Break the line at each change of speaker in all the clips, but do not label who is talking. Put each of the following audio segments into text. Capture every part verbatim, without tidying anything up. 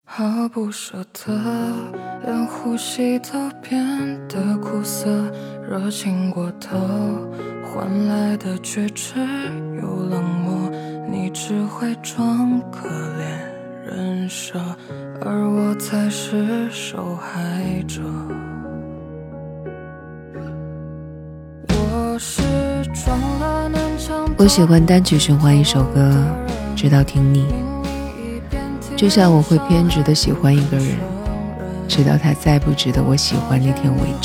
好不舍得，连呼吸都变得苦涩，热情过头换来的却只有冷漠，你只会装可怜人设，而我才是受害者。我是装了能唱，
我喜欢单曲循环一首歌直到听腻，就像我会偏执的喜欢一个人，直到他再不值得我喜欢那天为止。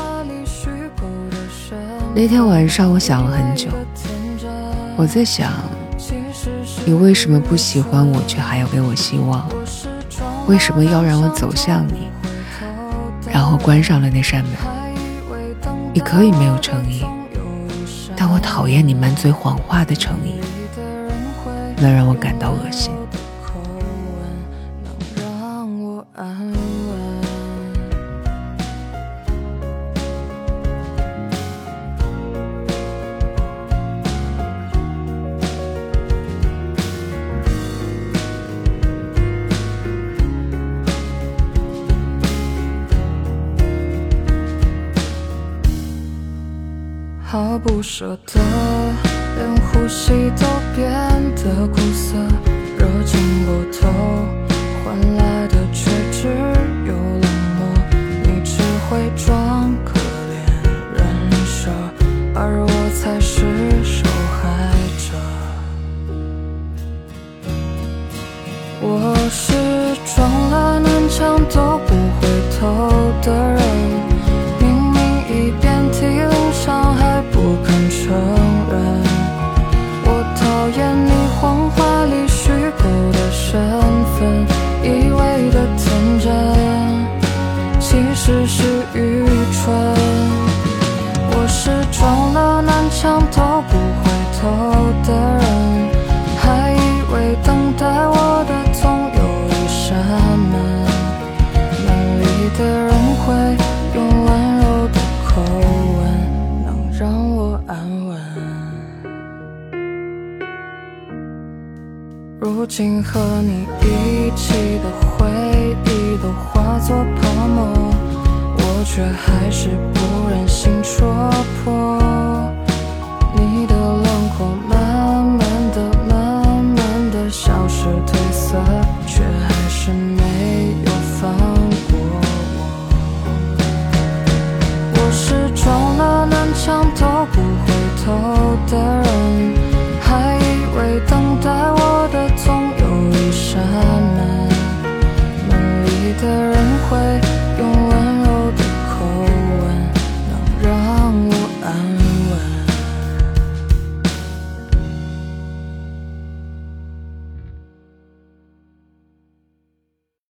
那天晚上我想了很久，我在想，你为什么不喜欢我却还要给我希望？为什么要让我走向你，然后关上了那扇门？你可以没有诚意，但我讨厌你满嘴谎话的诚意，那让我感到恶心。
好不舍得，连呼吸都变得苦涩，热情过头换来的却只有冷漠，你只会装可怜人设，而我才是受害者。我是装了南墙都不回头的人，明明已遍体鳞伤还不肯承认，我讨厌你谎话里虚构的身份，以为的天真其实是愚蠢。我是装了南墙都不回头的人，还以为等待我的总有一扇门，门里的人会用温柔的口吻能让我安稳。如今和你一起的回忆都化作泡沫，我却还是不忍心戳破。